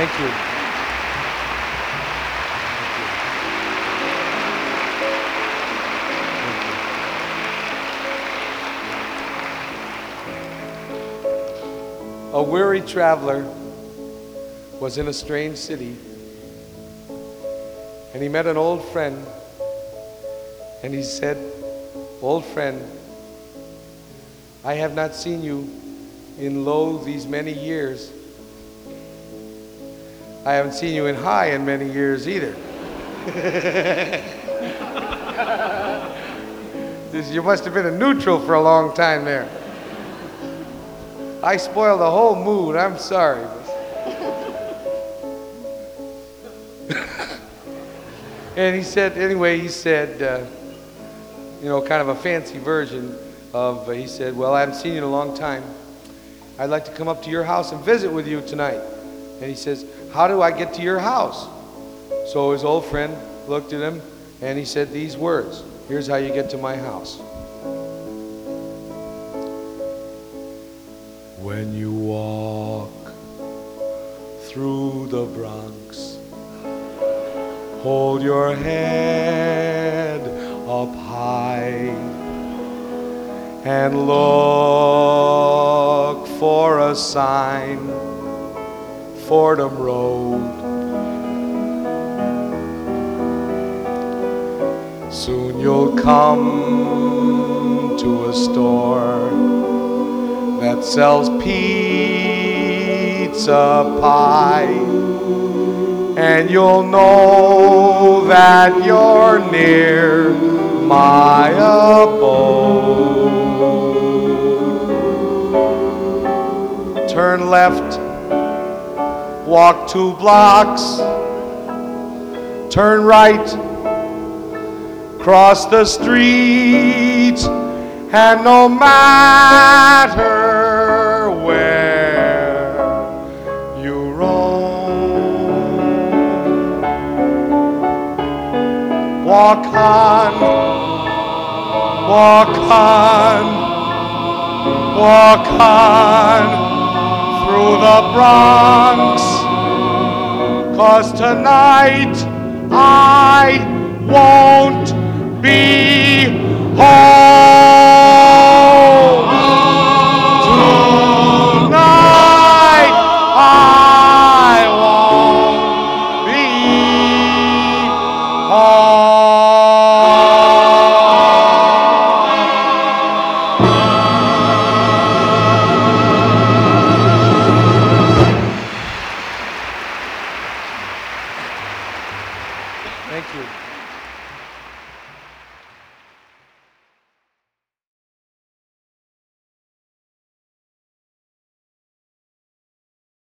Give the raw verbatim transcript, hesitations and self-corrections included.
Thank you. A weary traveler was in a strange city, and he met an old friend, and he said, "Old friend, I have not seen you in low these many years. I haven't seen you in high in many years either." You must have been a neutral for a long time there. I spoiled the whole mood, I'm sorry. And he said, anyway, he said, uh, you know, kind of a fancy version of, uh, he said, "Well, I haven't seen you in a long time. I'd like to come up to your house and visit with you tonight." And he says, "How do I get to your house?" So his old friend looked at him and he said these words, "Here's how you get to my house. When you walk through the Bronx, hold your head up high and look for a sign, Fordham Road. Soon you'll come to a store that sells pizza pie, and you'll know that you're near my abode. Turn left, walk two blocks, turn right, cross the street, and no matter where you roam, walk on, walk on, walk on through the Bronx, 'cause tonight I won't be home. Tonight I won't be home. Thank you.